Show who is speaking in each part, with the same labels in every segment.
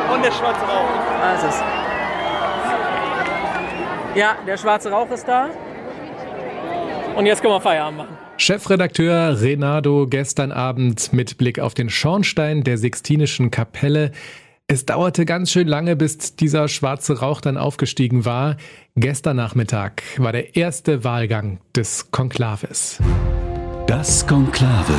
Speaker 1: Und der schwarze Rauch.
Speaker 2: Da ist es. Ja, der schwarze Rauch ist da. Und jetzt können wir Feierabend machen.
Speaker 3: Chefredakteur Renato gestern Abend mit Blick auf den Schornstein der Sixtinischen Kapelle. Es dauerte ganz schön lange, bis dieser schwarze Rauch dann aufgestiegen war. Gestern Nachmittag war der erste Wahlgang des Konklaves.
Speaker 4: Das Konklave.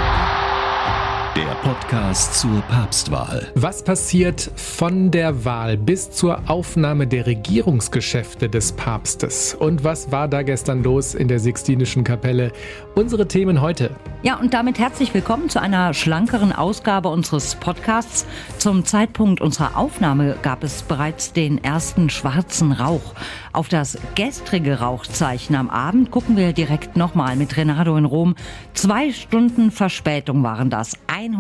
Speaker 4: Der Podcast zur Papstwahl.
Speaker 3: Was passiert von der Wahl bis zur Aufnahme der Regierungsgeschäfte des Papstes? Und was war da gestern los in der Sixtinischen Kapelle? Unsere Themen heute.
Speaker 5: Ja, und damit herzlich willkommen zu einer schlankeren Ausgabe unseres Podcasts. Zum Zeitpunkt unserer Aufnahme gab es bereits den ersten schwarzen Rauch. Auf das gestrige Rauchzeichen am Abend gucken wir direkt nochmal mit Renato in Rom. 2 Stunden Verspätung waren das.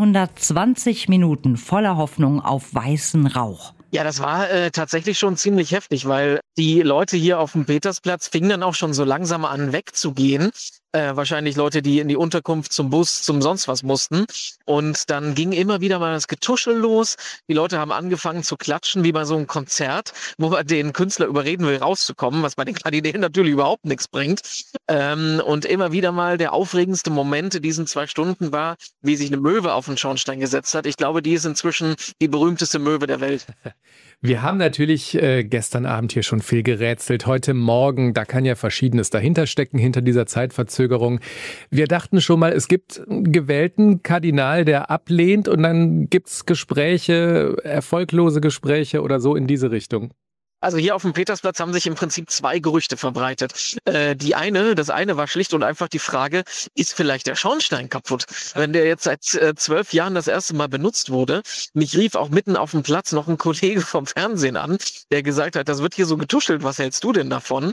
Speaker 5: 120 Minuten voller Hoffnung auf weißen Rauch.
Speaker 1: Ja, das war tatsächlich schon ziemlich heftig, weil die Leute hier auf dem Petersplatz fingen dann auch schon so langsam an wegzugehen. Wahrscheinlich Leute, die in die Unterkunft, zum Bus, zum sonst was mussten. Und dann ging immer wieder mal das Getuschel los. Die Leute haben angefangen zu klatschen, wie bei so einem Konzert, wo man den Künstler überreden will, rauszukommen, was bei den Kandidaten natürlich überhaupt nichts bringt. Und immer wieder mal der aufregendste Moment in diesen 2 Stunden war, wie sich eine Möwe auf den Schornstein gesetzt hat. Ich glaube, die ist inzwischen die berühmteste Möwe der Welt.
Speaker 3: Wir haben natürlich gestern Abend hier schon viel gerätselt. Heute Morgen, da kann ja Verschiedenes dahinter stecken, hinter dieser Zeitverzögerung. Wir dachten schon mal, es gibt einen gewählten Kardinal, der ablehnt und dann gibt's Gespräche, erfolglose Gespräche oder so in diese Richtung.
Speaker 1: Also hier auf dem Petersplatz haben sich im Prinzip 2 Gerüchte verbreitet. Das eine war schlicht und einfach die Frage, ist vielleicht der Schornstein kaputt? Wenn der jetzt seit 12 Jahren das erste Mal benutzt wurde, mich rief auch mitten auf dem Platz noch ein Kollege vom Fernsehen an, der gesagt hat, das wird hier so getuschelt, was hältst du denn davon?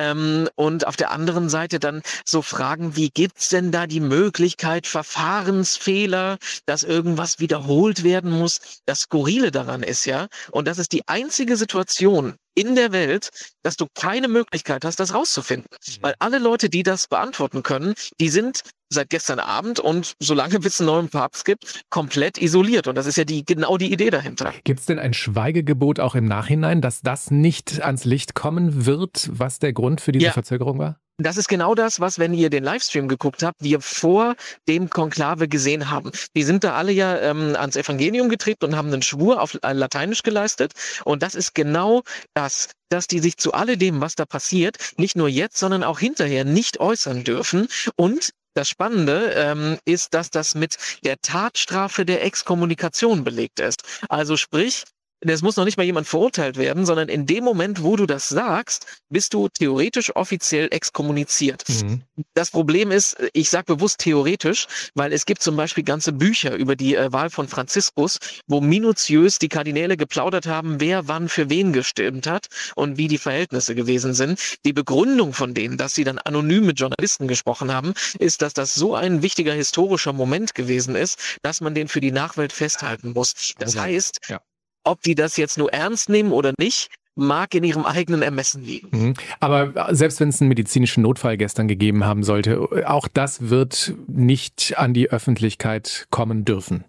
Speaker 1: Und auf der anderen Seite dann so Fragen, wie gibt's denn da die Möglichkeit, Verfahrensfehler, dass irgendwas wiederholt werden muss? Das Skurrile daran ist ja, und das ist die einzige Situation in der Welt, dass du keine Möglichkeit hast, das rauszufinden. Weil alle Leute, die das beantworten können, die sind seit gestern Abend und solange bis es einen neuen Papst gibt, komplett isoliert. Und das ist ja genau die Idee dahinter.
Speaker 3: Gibt es denn ein Schweigegebot auch im Nachhinein, dass das nicht ans Licht kommen wird, was der Grund für diese Verzögerung war?
Speaker 1: Das ist genau das, was, wenn ihr den Livestream geguckt habt, wir vor dem Konklave gesehen haben. Die sind da alle ja ans Evangelium getreten und haben einen Schwur auf Lateinisch geleistet. Und das ist genau das, dass die sich zu alledem, was da passiert, nicht nur jetzt, sondern auch hinterher nicht äußern dürfen. Und das Spannende ist, dass das mit der Tatstrafe der Exkommunikation belegt ist. Also sprich, es muss noch nicht mal jemand verurteilt werden, sondern in dem Moment, wo du das sagst, bist du theoretisch offiziell exkommuniziert. Mhm. Das Problem ist, ich sage bewusst theoretisch, weil es gibt zum Beispiel ganze Bücher über die Wahl von Franziskus, wo minutiös die Kardinäle geplaudert haben, wer wann für wen gestimmt hat und wie die Verhältnisse gewesen sind. Die Begründung von denen, dass sie dann anonym mit Journalisten gesprochen haben, ist, dass das so ein wichtiger historischer Moment gewesen ist, dass man den für die Nachwelt festhalten muss. Das heißt, ob die das jetzt nur ernst nehmen oder nicht, mag in ihrem eigenen Ermessen liegen.
Speaker 3: Aber selbst wenn es einen medizinischen Notfall gestern gegeben haben sollte, auch das wird nicht an die Öffentlichkeit kommen dürfen.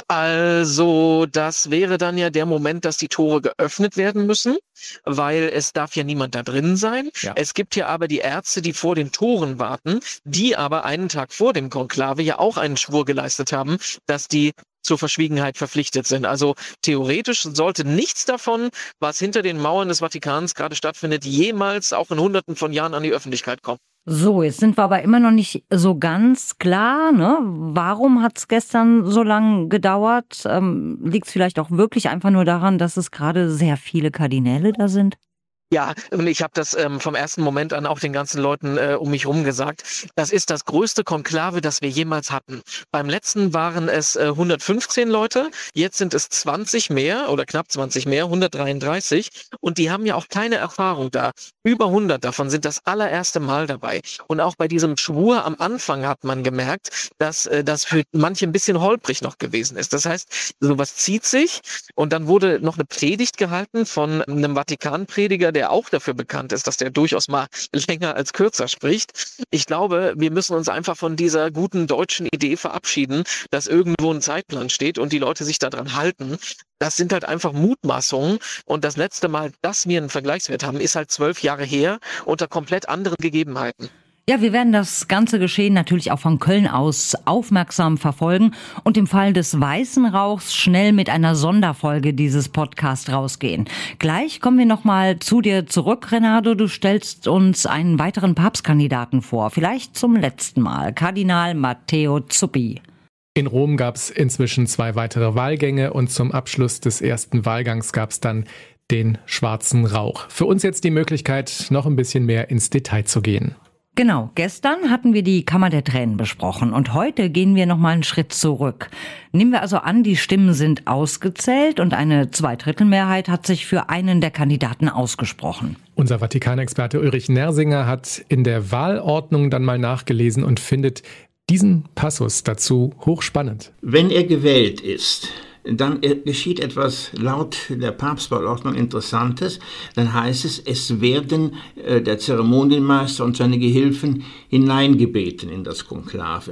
Speaker 1: Also das wäre dann ja der Moment, dass die Tore geöffnet werden müssen, weil es darf ja niemand da drin sein. Ja. Es gibt ja aber die Ärzte, die vor den Toren warten, die aber einen Tag vor dem Konklave ja auch einen Schwur geleistet haben, dass die zur Verschwiegenheit verpflichtet sind. Also theoretisch sollte nichts davon, was hinter den Mauern des Vatikans gerade stattfindet, jemals auch in Hunderten von Jahren an die Öffentlichkeit kommen.
Speaker 5: So, jetzt sind wir aber immer noch nicht so ganz klar, ne? Warum hat es gestern so lange gedauert? Liegt es vielleicht auch wirklich einfach nur daran, dass es gerade sehr viele Kardinäle da sind?
Speaker 1: Ja, und ich habe das vom ersten Moment an auch den ganzen Leuten um mich rum gesagt. Das ist das größte Konklave, das wir jemals hatten. Beim letzten waren es 115 Leute, jetzt sind es 20 mehr oder knapp 20 mehr, 133. Und die haben ja auch keine Erfahrung da. Über 100 davon sind das allererste Mal dabei. Und auch bei diesem Schwur am Anfang hat man gemerkt, dass das für manche ein bisschen holprig noch gewesen ist. Das heißt, sowas zieht sich und dann wurde noch eine Predigt gehalten von einem Vatikanprediger, der auch dafür bekannt ist, dass der durchaus mal länger als kürzer spricht. Ich glaube, wir müssen uns einfach von dieser guten deutschen Idee verabschieden, dass irgendwo ein Zeitplan steht und die Leute sich daran halten. Das sind halt einfach Mutmaßungen und das letzte Mal, dass wir einen Vergleichswert haben, ist halt 12 Jahre her unter komplett anderen Gegebenheiten.
Speaker 5: Ja, wir werden das ganze Geschehen natürlich auch von Köln aus aufmerksam verfolgen und im Fall des Weißen Rauchs schnell mit einer Sonderfolge dieses Podcasts rausgehen. Gleich kommen wir nochmal zu dir zurück, Renato. Du stellst uns einen weiteren Papstkandidaten vor, vielleicht zum letzten Mal, Kardinal Matteo Zuppi.
Speaker 3: In Rom gab es inzwischen 2 weitere Wahlgänge und zum Abschluss des ersten Wahlgangs gab es dann den Schwarzen Rauch. Für uns jetzt die Möglichkeit, noch ein bisschen mehr ins Detail zu gehen.
Speaker 5: Genau, gestern hatten wir die Kammer der Tränen besprochen und heute gehen wir noch mal einen Schritt zurück. Nehmen wir also an, die Stimmen sind ausgezählt und eine Zweidrittelmehrheit hat sich für einen der Kandidaten ausgesprochen.
Speaker 3: Unser Vatikanexperte Ulrich Nersinger hat in der Wahlordnung dann mal nachgelesen und findet diesen Passus dazu hochspannend.
Speaker 6: Wenn er gewählt ist, dann geschieht etwas laut der Papstwahlordnung Interessantes. Dann heißt es, es werden der Zeremonienmeister und seine Gehilfen hineingebeten in das Konklave.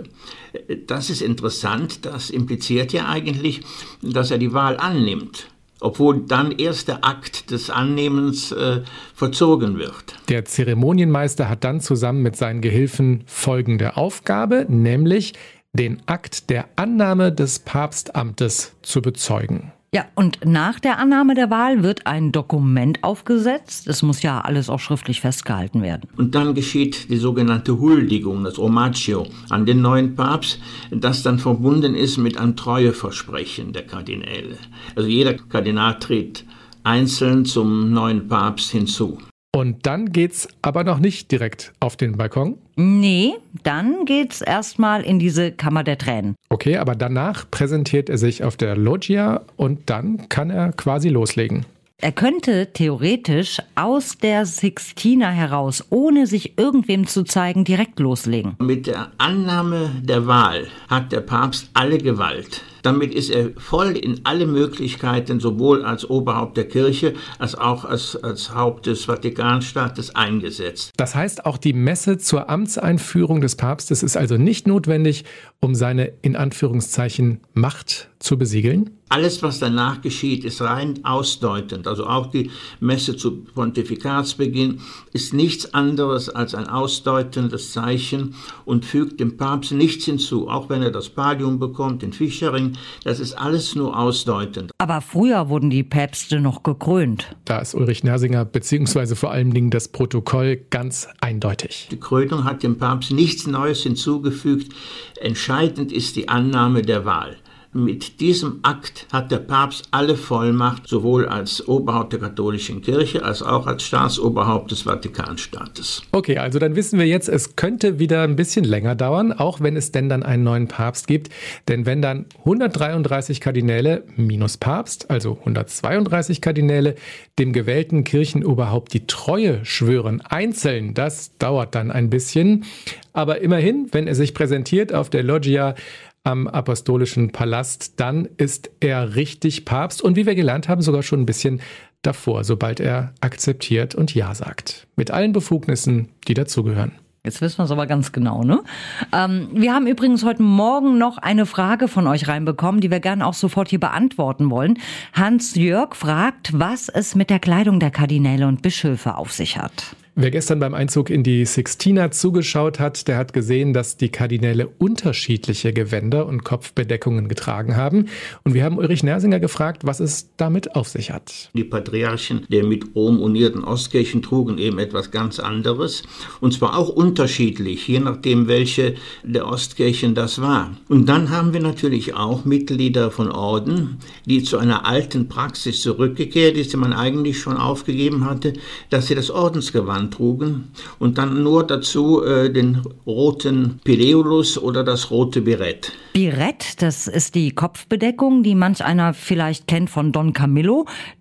Speaker 6: Das ist interessant, das impliziert ja eigentlich, dass er die Wahl annimmt, obwohl dann erst der Akt des Annehmens vollzogen wird.
Speaker 3: Der Zeremonienmeister hat dann zusammen mit seinen Gehilfen folgende Aufgabe, nämlich den Akt der Annahme des Papstamtes zu bezeugen.
Speaker 5: Ja, und nach der Annahme der Wahl wird ein Dokument aufgesetzt. Es muss ja alles auch schriftlich festgehalten werden.
Speaker 6: Und dann geschieht die sogenannte Huldigung, das Omatio, an den neuen Papst, das dann verbunden ist mit einem Treueversprechen der Kardinäle. Also jeder Kardinal tritt einzeln zum neuen Papst hinzu.
Speaker 3: Und dann geht's aber noch nicht direkt auf den Balkon?
Speaker 5: Nee, dann geht's erstmal in diese Kammer der Tränen.
Speaker 3: Okay, aber danach präsentiert er sich auf der Loggia und dann kann er quasi loslegen.
Speaker 5: Er könnte theoretisch aus der Sixtina heraus, ohne sich irgendwem zu zeigen, direkt loslegen.
Speaker 6: Mit der Annahme der Wahl hat der Papst alle Gewalt. Damit ist er voll in alle Möglichkeiten, sowohl als Oberhaupt der Kirche als auch als Haupt des Vatikanstaates eingesetzt.
Speaker 3: Das heißt, auch die Messe zur Amtseinführung des Papstes ist also nicht notwendig, um seine in Anführungszeichen Macht zu besiegeln?
Speaker 6: Alles, was danach geschieht, ist rein ausdeutend. Also auch die Messe zu Pontifikatsbeginn ist nichts anderes als ein ausdeutendes Zeichen und fügt dem Papst nichts hinzu. Auch wenn er das Pallium bekommt, den Fischering, das ist alles nur ausdeutend.
Speaker 5: Aber früher wurden die Päpste noch gekrönt.
Speaker 3: Da ist Ulrich Nersinger beziehungsweise vor allen Dingen das Protokoll ganz eindeutig.
Speaker 6: Die Krönung hat dem Papst nichts Neues hinzugefügt. Entscheidend ist die Annahme der Wahl. Mit diesem Akt hat der Papst alle Vollmacht, sowohl als Oberhaupt der katholischen Kirche als auch als Staatsoberhaupt des Vatikanstaates.
Speaker 3: Okay, also dann wissen wir jetzt, es könnte wieder ein bisschen länger dauern, auch wenn es denn dann einen neuen Papst gibt. Denn wenn dann 133 Kardinäle minus Papst, also 132 Kardinäle, dem gewählten Kirchenoberhaupt die Treue schwören, einzeln, das dauert dann ein bisschen. Aber immerhin, wenn er sich präsentiert auf der Loggia am Apostolischen Palast, dann ist er richtig Papst und wie wir gelernt haben, sogar schon ein bisschen davor, sobald er akzeptiert und Ja sagt. Mit allen Befugnissen, die dazugehören.
Speaker 5: Jetzt wissen wir es aber ganz genau, ne? Wir haben übrigens heute Morgen noch eine Frage von euch reinbekommen, die wir gerne auch sofort hier beantworten wollen. Hans-Jörg fragt, was es mit der Kleidung der Kardinäle und Bischöfe auf sich hat.
Speaker 3: Wer gestern beim Einzug in die Sixtina zugeschaut hat, der hat gesehen, dass die Kardinäle unterschiedliche Gewänder und Kopfbedeckungen getragen haben. Und wir haben Ulrich Nersinger gefragt, was es damit auf sich hat.
Speaker 6: Die Patriarchen der mit Rom unierten Ostkirchen trugen eben etwas ganz anderes. Und zwar auch unterschiedlich, je nachdem, welche der Ostkirchen das war. Und dann haben wir natürlich auch Mitglieder von Orden, die zu einer alten Praxis zurückgekehrt ist, die man eigentlich schon aufgegeben hatte, dass sie das Ordensgewand trugen und dann nur dazu den roten Pileolus oder das rote Birett.
Speaker 5: Birett, das ist die Kopfbedeckung, die manch einer vielleicht kennt von Don Camillo. Der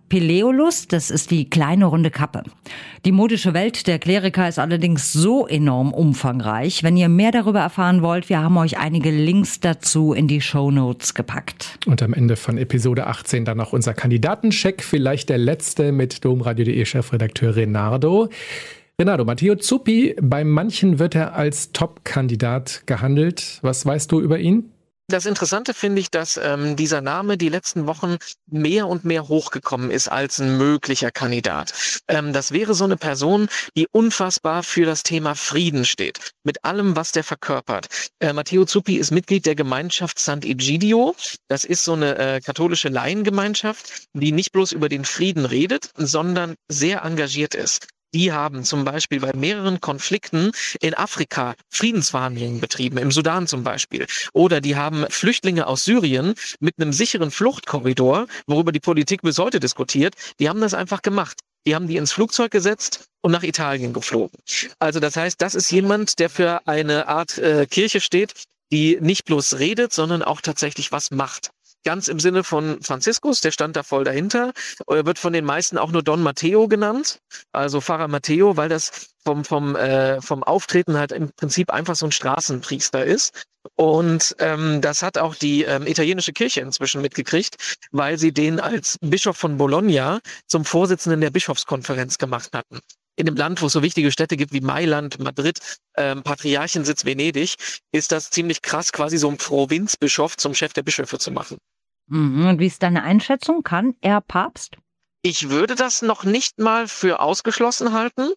Speaker 5: Peleolus, das ist die kleine runde Kappe. Die modische Welt der Kleriker ist allerdings so enorm umfangreich. Wenn ihr mehr darüber erfahren wollt, wir haben euch einige Links dazu in die Shownotes gepackt.
Speaker 3: Und am Ende von Episode 18 dann noch unser Kandidatencheck, vielleicht der letzte mit domradio.de Chefredakteur Renato, Matteo Zuppi, bei manchen wird er als Top-Kandidat gehandelt. Was weißt du über ihn?
Speaker 1: Das Interessante finde ich, dass dieser Name die letzten Wochen mehr und mehr hochgekommen ist als ein möglicher Kandidat. Das wäre so eine Person, die unfassbar für das Thema Frieden steht, mit allem, was der verkörpert. Matteo Zuppi ist Mitglied der Gemeinschaft Sant'Egidio. Das ist so eine katholische Laiengemeinschaft, die nicht bloß über den Frieden redet, sondern sehr engagiert ist. Die haben zum Beispiel bei mehreren Konflikten in Afrika Friedensverhandlungen betrieben, im Sudan zum Beispiel. Oder die haben Flüchtlinge aus Syrien mit einem sicheren Fluchtkorridor, worüber die Politik bis heute diskutiert, die haben das einfach gemacht. Die haben die ins Flugzeug gesetzt und nach Italien geflogen. Also das heißt, das ist jemand, der für eine Art Kirche steht, die nicht bloß redet, sondern auch tatsächlich was macht. Ganz im Sinne von Franziskus, der stand da voll dahinter, wird von den meisten auch nur Don Matteo genannt, also Pfarrer Matteo, weil das vom Auftreten halt im Prinzip einfach so ein Straßenpriester ist. Und das hat auch die italienische Kirche inzwischen mitgekriegt, weil sie den als Bischof von Bologna zum Vorsitzenden der Bischofskonferenz gemacht hatten. In dem Land, wo es so wichtige Städte gibt wie Mailand, Madrid, Patriarchensitz Venedig, ist das ziemlich krass, quasi so einen Provinzbischof zum Chef der Bischöfe zu machen.
Speaker 5: Und wie ist deine Einschätzung? Kann er Papst?
Speaker 1: Ich würde das noch nicht mal für ausgeschlossen halten.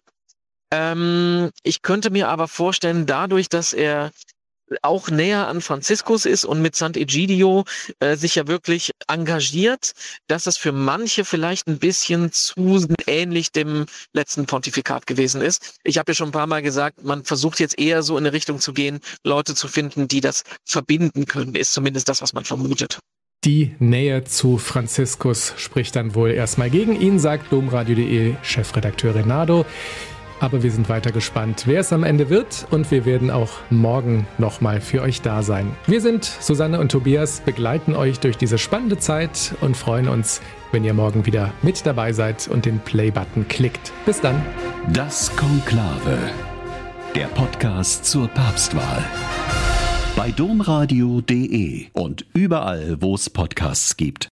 Speaker 1: Ich könnte mir aber vorstellen, dadurch, dass er auch näher an Franziskus ist und mit Sant'Egidio sich ja wirklich engagiert, dass das für manche vielleicht ein bisschen zu ähnlich dem letzten Pontifikat gewesen ist. Ich habe ja schon ein paar Mal gesagt, man versucht jetzt eher so in eine Richtung zu gehen, Leute zu finden, die das verbinden können, ist zumindest das, was man vermutet.
Speaker 3: Die Nähe zu Franziskus spricht dann wohl erstmal gegen ihn, sagt domradio.de Chefredakteur Renato. Aber wir sind weiter gespannt, wer es am Ende wird, und wir werden auch morgen nochmal für euch da sein. Wir sind Susanne und Tobias, begleiten euch durch diese spannende Zeit und freuen uns, wenn ihr morgen wieder mit dabei seid und den Play-Button klickt. Bis dann.
Speaker 4: Das Konklave, der Podcast zur Papstwahl. Bei domradio.de und überall, wo es Podcasts gibt.